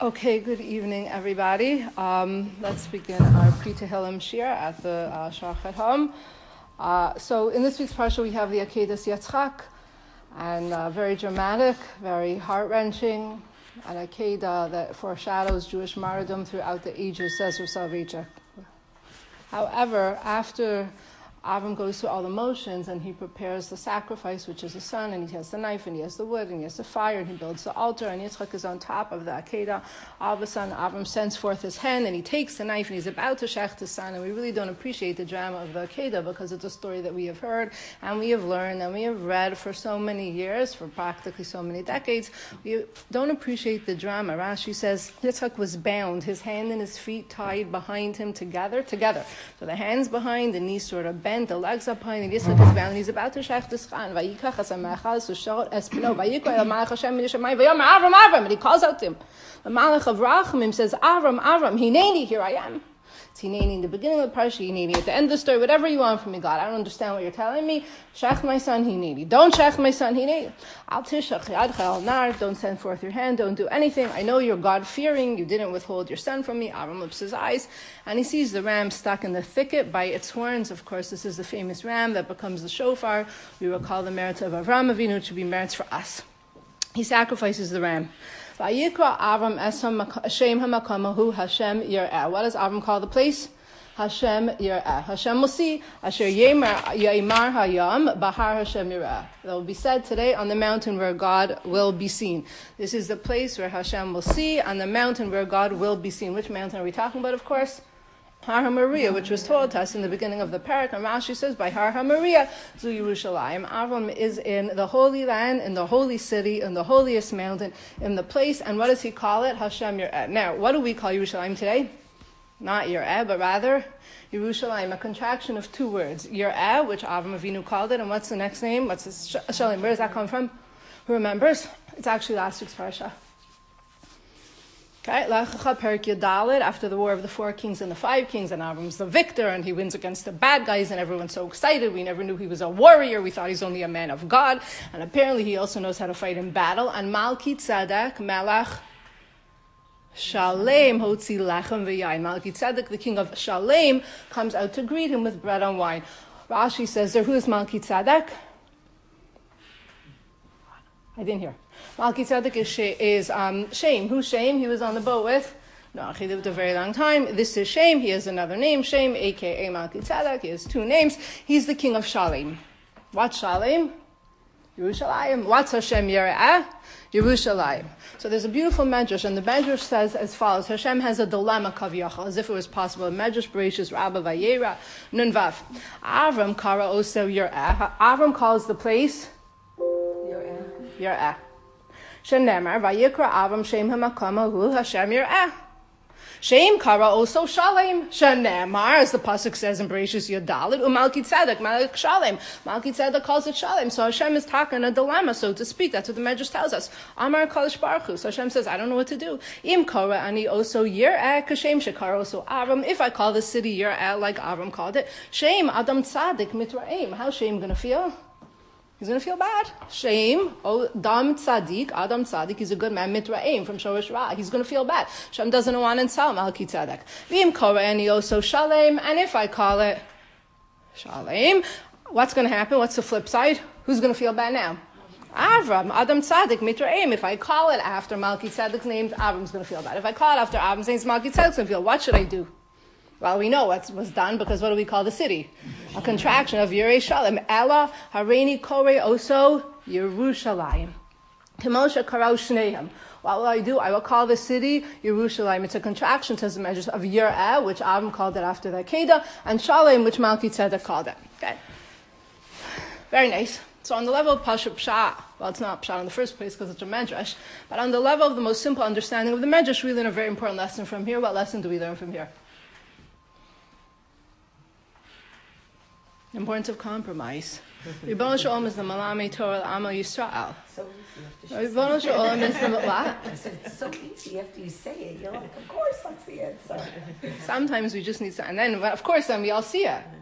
Okay, good evening, everybody. Let's begin our Pri Tehillim Shir at the Shachat Hom. So in this week's parsha, we have the Akedas Yitzchak, and very dramatic, very heart-wrenching, an Akedah that foreshadows Jewish martyrdom throughout the ages, says Rav Soloveitchik. However, after Avram goes through all the motions and he prepares the sacrifice, which is the son, and he has the knife, and he has the wood, and he has the fire, and he builds the altar, and Yitzchak is on top of the Akedah. All of a sudden, Avram sends forth his hand, and he takes the knife, and he's about to shech his son, and we really don't appreciate the drama of the Akedah because it's a story that we have heard, and we have learned, and we have read for so many years, for practically so many decades. We don't appreciate the drama. Rashi says Yitzchak was bound, his hand and his feet tied behind him together. So the hands behind, the knees sort of bent, the legs up behind, and Yitzchak is bound, and he's about to shech this chan. Vayikach as ha-mechal sushot espino, vayikra el malach Hashem midishamai, vayom Avram, Avram, and he calls out to him. The malach of Rachamim says, Avram, Avram, hineni, here I am. It's hineni in the beginning of the parsha, hineni at the end of the story, whatever you want from me, God. I don't understand what you're telling me. Shech my son, hineni. Don't shech my son, hineni. Al tishach yadcha al nar. Don't send forth your hand. Don't do anything. I know you're God-fearing. You didn't withhold your son from me. Avram lifts his eyes, and he sees the ram stuck in the thicket by its horns. Of course, this is the famous ram that becomes the shofar. We recall the merits of Avram Avinu. It should be merits for us. He sacrifices the ram. Vayikra Avram Hashem hamakamahu Hashem Yireh. What does Avram call the place? Hashem Yireh. Hashem will see. Asher Yeimar Hayam Bahar Hashem Yireh. That will be said today on the mountain where God will be seen. This is the place where Hashem will see, on the mountain where God will be seen. Which mountain are we talking about, of course? Har HaMoriah, which was told to us in the beginning of the parak, and Rashi says, by Har HaMoriah, Zu Yerushalayim. Avram is in the Holy Land, in the holy city, in the holiest mountain, in the place, and what does he call it? Hashem Yireh. Now, what do we call Yerushalayim today? Not Yireh, but rather Yerushalayim, a contraction of two words. Yireh, which Avram Avinu called it, and what's the next name? What's this? Shalem. Where does that come from? Who remembers? It's actually last week's parasha. Okay, Lech Lecha Perik Yadalit, after the War of the Four Kings and the Five Kings, and Avram's the victor, and he wins against the bad guys, and everyone's so excited. We never knew he was a warrior. We thought he's only a man of God, and apparently he also knows how to fight in battle. And Malki Tzedek, Melech Shalem, Hotzi Lechem V'Yayin. Malki Tzedek, the king of Shalem, comes out to greet him with bread and wine. Rashi says there, who is Malki Tzedek? I didn't hear. Malki Tzedek is Shem. Who's Shem? He was on the boat with Noach. He lived a very long time. This is Shem. He has another name, Shem, a.k.a. Malki Tzedek. He has two names. He's the king of Shalem. What's Shalem? Yerushalayim. What's Hashem Yireh? Yerushalayim. So there's a beautiful medrash, and the medrash says as follows: Hashem has a dilemma, kaviyachal, as if it was possible. Medrash Bereshis Rabba Vayera Nun Vav. Avram kara oso Yireh. Avram calls the place Yireh. Shenemar vayikra Avram Shem hamakamahu Hashem Yireh. Shem kara also Shalem. Shenemar, as the pasuk says in Bereshis Yodalit, umalki tzedek malach Shalem. Malki tzedek calls it Shalem. So Hashem is talking a dilemma, so to speak. That's what the Medrash tells us. Amar Kalish Baruch Hu. So Hashem says, I don't know what to do. Im kara ani also Yireh kashem shekara also Avram. If I call the city Yireh like Avram called it, Shem Adam Tzadik Mitraim. How's Shem going to feel? He's going to feel bad. Shem, Adam Tzaddik, he's a good man, Mitraim, from Shorish Ra. He's going to feel bad. Shem doesn't want to insult Malki Tzedek. V'im korani also Shalem, and if I call it Shalem, what's going to happen? What's the flip side? Who's going to feel bad now? Avram, Adam Tzaddik, Mitraim. If I call it after Malki Tzedek's name, Avram's going to feel bad. If I call it after Avram's name, Malki Tzedek's going to feel, what should I do? Well, we know what was done, because what do we call the city? A contraction of Yirei Shalem. Ella Hareini Kore Oso Yerushalayim. Timosha Karau Shneim. What will I do? I will call the city Yerushalayim. It's a contraction, says the measures, of Yireh, which Avram called it after the Akedah, and Shalem, which Malki Tzedek called it. Okay. Very nice. So on the level of Pasha Pshat, well, it's not Pshat in the first place because it's a Medrash, but on the level of the most simple understanding of the Medrash, we learn a very important lesson from here. What lesson do we learn from here? Importance of compromise. Ribono Shel Olam is the Malamei Torah L'Amo Yisrael. So easy. Ribono Shel Olam is the what? I said, it's so easy after you say it. You're like, of course, let's see it. So. Sometimes we just need to, and then, of course, then we all see it.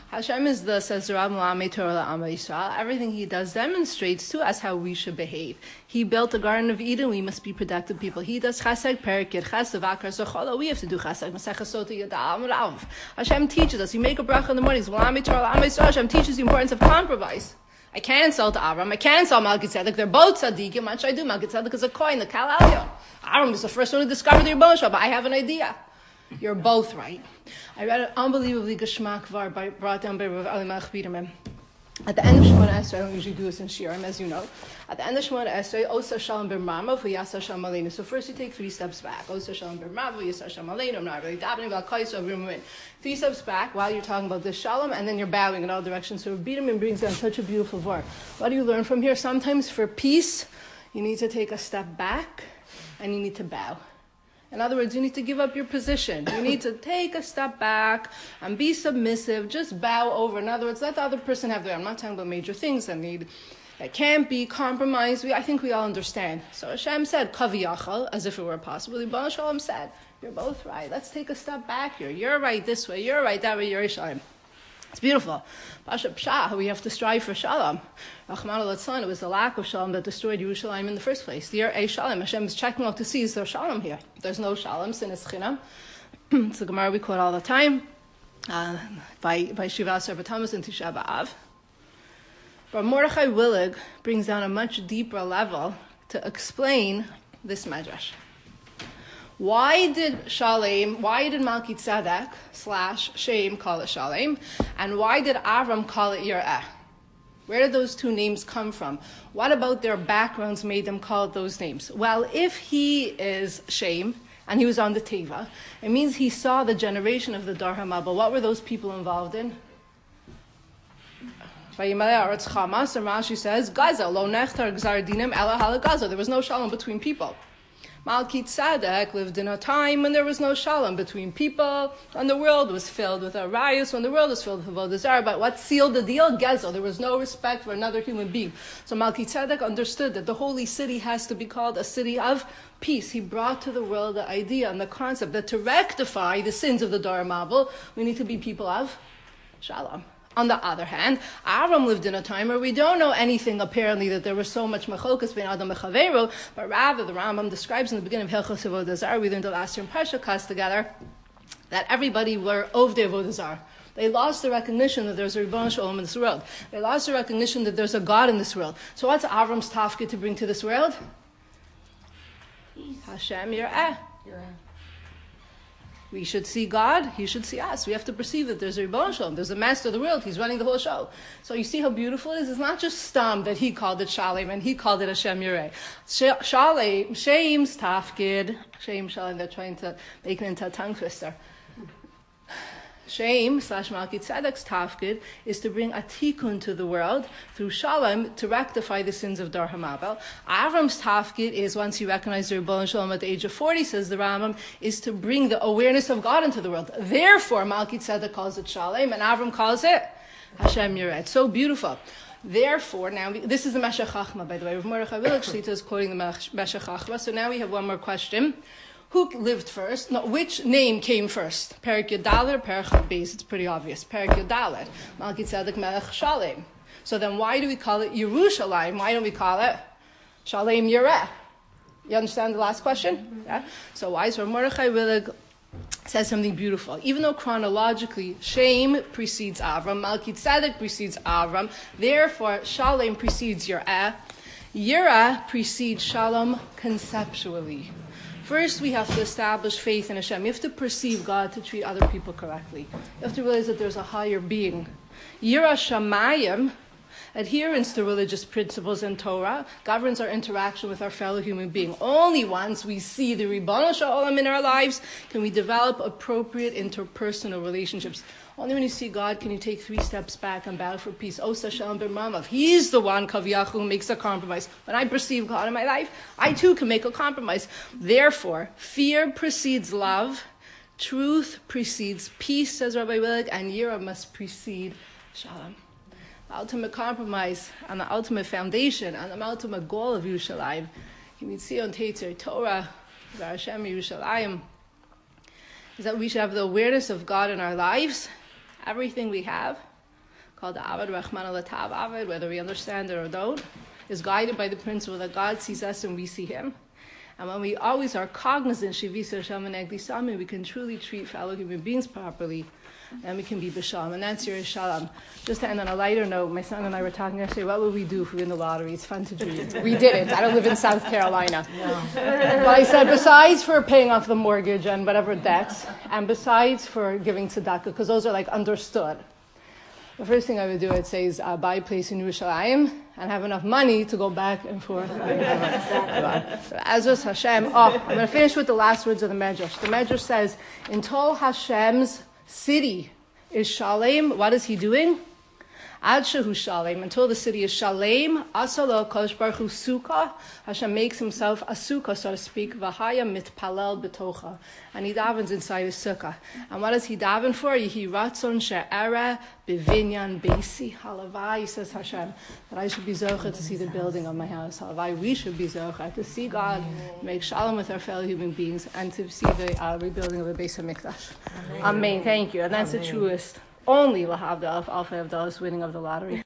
Hashem is the, says the Rab Melamed Torah L'Am Yisrael, everything he does demonstrates to us how we should behave. He built the Garden of Eden, we must be productive people. He does chesed, perik, yid chesed, vakar, zochola, we have to do chesed. Masechah Sota Yada Amrav. Hashem teaches us, you make a bracha in the mornings, Melamed Torah L'Am Yisrael, Hashem teaches the importance of compromise. I can't insult Avram, I can't insult Melchizedek, they're both tzaddikim, what should I do? Melchizedek is a coin, the Kal Aliyah. Avram is the first one to discover the Rebbeinu Shalom, but I have an idea. You're both right. I read an unbelievably geschmack var brought down by Rav Ali Melech Biderman. At the end of Shemona Esrei, I don't usually do this in Shiurim, as you know. At the end of Shemona Esrei, Osa Shalom B'Marma v'Yasa Shalom Aleinu. So first you take 3 steps back. Osa Shalom B'Marma v'Yasa Shalom Aleinu. I'm not really davening about Kaiso B'Rumin. 3 steps back while you're talking about this Shalom, and then you're bowing in all directions. So Rav Biderman brings down such a beautiful var. What do you learn from here? Sometimes for peace, you need to take a step back, and you need to bow. In other words, you need to give up your position. You need to take a step back and be submissive. Just bow over. In other words, let the other person have their. I'm not talking about major things that can't be compromised. I think we all understand. So Hashem said, Kaviyachal, as if it were possible. Yibon Shalom said, you're both right. Let's take a step back here. You're right this way. You're right that way. You're Shalom. It's beautiful. Pasha Pshah, we have to strive for Shalom. Rachmana litzlan, it was the lack of Shalom that destroyed Yerushalayim in the first place. The year A Shalom, Hashem is checking out to see, is there Shalom here? There's no Shalom, sin is chinam. It's a Gemara we quote all the time, by Shiva Asar B'Tammuz and Tisha B'Av. But Mordechai Willig brings down a much deeper level to explain this medrash. Why did Melchizedek / Shem call it Shalem? And why did Avram call it Yireh? Where did those 2 names come from? What about their backgrounds made them call it those names? Well, if he is Shem, and he was on the Teva, it means he saw the generation of the Dar HaMabel. What were those people involved in? Rashi says, Gaza, lo nechtar gzar dinim ela hala Gaza. There was no shalom between people. Melchizedek lived in a time when there was no shalom between people, and the world was filled with arayos, when the world was filled with avodah zarah. But what sealed the deal? Gezel. There was no respect for another human being. So Melchizedek understood that the holy city has to be called a city of peace. He brought to the world the idea and the concept that to rectify the sins of the Dar Mabel, we need to be people of shalom. On the other hand, Avram lived in a time where we don't know anything, apparently, that there was so much machokas between Adam and Chaveru, but rather the Rambam describes in the beginning of Hilchos Avodah Zarah, we learned the last year in Parsha Kas together, that everybody were Ovdei Avodah Zarah. They lost the recognition that there's a Rebbeinu Shalom in this world. They lost the recognition that there's a God in this world. So what's Avram's tafkid to bring to this world? Hashem Yireh. We should see God, He should see us. We have to perceive that there's a Rebbeinu Shalom, there's a master of the world, He's running the whole show. So you see how beautiful it is? It's not just Stam that He called it Shalem and He called it Hashem Yireh. Shalem, Shem's tafkid, Shalem, they're trying to make it into a tongue twister. Shem / Melchizedek's tafkid is to bring a tikkun to the world through Shalom to rectify the sins of Dar HaMabel. Avram's tafkid is, once he recognized the Rebbeinu Shalom at the age of 40, says the Rambam, is to bring the awareness of God into the world. Therefore, Melchizedek calls it Shalom and Avram calls it Hashem Yireh. So beautiful. Therefore, now, this is the Meshech Chachma, by the way. Rav Mordechai Willig Shlita is quoting the Meshech Chachma. So now we have one more question. Who lived first? No, which name came first? Perik Yodalet or Perik Beis? It's pretty obvious. Perik Yodalet. Melchizedek Melech Shalem. So then why do we call it Yerushalayim? Why don't we call it Shalem Yireh? You understand the last question? Yeah? So why? So Mordechai Willig says something beautiful. Even though chronologically Shem precedes Avram, Melchizedek precedes Avram, therefore Shalem precedes Yireh. Yireh precedes Shalom conceptually. First, we have to establish faith in Hashem. You have to perceive God to treat other people correctly. You have to realize that there's a higher being. Yirah Shamayim, adherence to religious principles and Torah, governs our interaction with our fellow human being. Only once we see the Rebbeinu Shalom in our lives can we develop appropriate interpersonal relationships. Only when you see God can you take 3 steps back and bow for peace. Osa Shalom B'Mamav. He's the one, Kaviyachu, who makes a compromise. When I perceive God in my life, I too can make a compromise. Therefore, fear precedes love, truth precedes peace, says Rabbi Willig, and Yirah must precede Shalom. The ultimate compromise and the ultimate foundation and the ultimate goal of Yerushalayim, Yimitzion Teitzer Torah, Hashem Yerushalayim, is that we should have the awareness of God in our lives. Everything we have called the Avad Rachmana Latav Avad, whether we understand it or don't, is guided by the principle that God sees us and we see Him. And when we always are cognizant, Shivisa Hashem and Egdi Sami, we can truly treat fellow human beings properly, and we can be b'shalom. And that's your shalom. Just to end on a lighter note, my son and I were talking yesterday, what would we do if we win the lottery? It's fun to dream. We didn't. I don't live in South Carolina. No. But I said, besides for paying off the mortgage and whatever debts, and besides for giving tzedakah, because those are like understood, the first thing I would do, I'd say, is buy a place in Yerushalayim and have enough money to go back and forth. So, Azras Hashem. I'm going to finish with the last words of the Medrash. The Medrash says, until Hashem's city is Shalem, what is He doing? Ad shehu Shalem, until the city is Shalem, Asala Kosh Baruch Hu Sukkah, Hashem makes Himself a Sukkah, so to speak, V'haya mitpalel betocha, and He davens inside His Sukkah. And what does He daven for? Yehi ratzon she'era b'vinyan beisi halavai, says Hashem, that I should be zocher to see the building of my house. Halavai, we should be zocher to see God make shalom with our fellow human beings and to see the rebuilding of the Beis HaMikdash. Amen. Thank you. And that's the truest. Only lahavdal of Alpha Avdal's winning of the lottery.